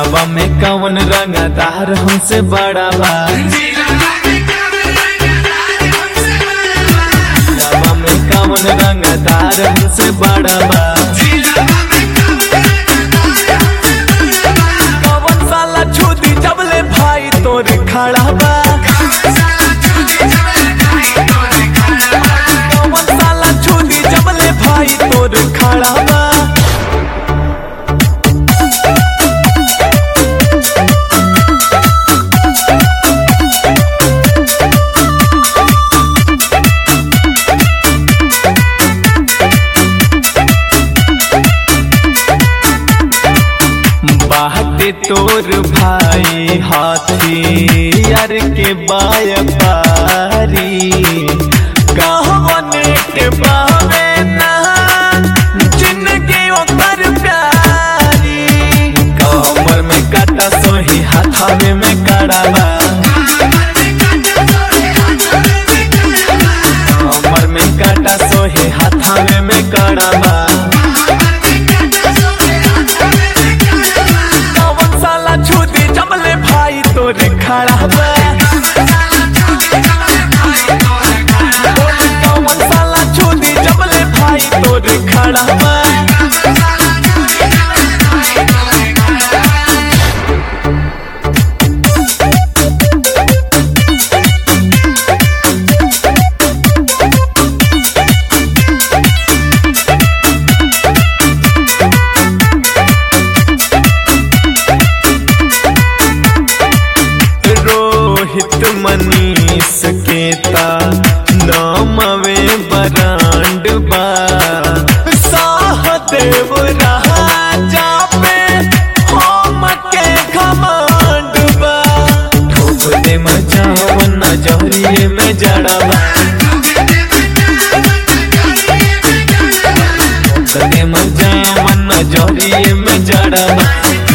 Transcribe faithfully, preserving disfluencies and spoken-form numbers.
दिलवा में कौन रंगदार हमसे बड़ा बा, दिलवा में कौन रंगदार हमसे बड़ा बा। कौन साला छुदी जबले भाई तोर खड़ा बा, कौन साला छुदी जबले भाई तोर खड़ा बा। बाटे तोर भाई हाथी यार के बाय पारी, कहवने के बावे ना जिंदगी ओकर प्यारी। कमर में काटा सोही हाथावे में कड़ावा, कमर में काटा सोही हाथावे में कड़ावा। तोरे खड़ा बा, कौन साला छुदी जबले भाई तोरे खड़ा बा। रोहित मनीष केता नामवे बरांड बा, सहदेव राजा पे हम के घमंड बा। ठोक दे मचावन नजरिए में जड़ावा, ठोक दे मचावन नजरिए में जड़ावा।